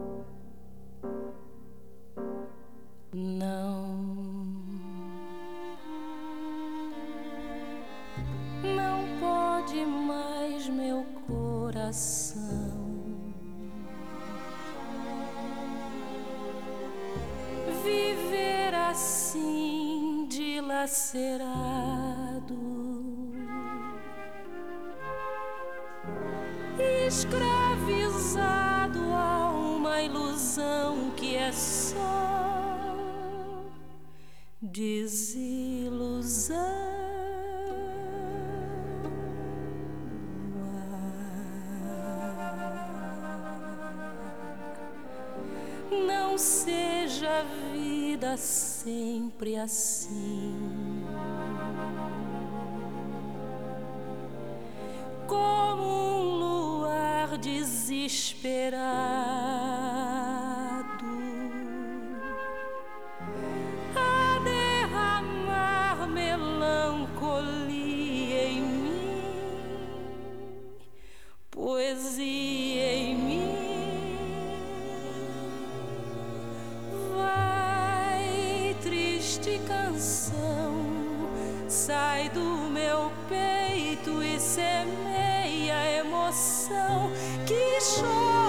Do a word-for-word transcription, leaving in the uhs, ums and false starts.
Não, não pode mais meu coração viver assim dilacerado, escravizado a uma ilusão que é só desilusão. Não seja a vida sempre assim, como um luar desesperado a derramar melancolia em mim, poesia em mim. Vai, triste canção, sai do meu peito e semeia a emoção que chora.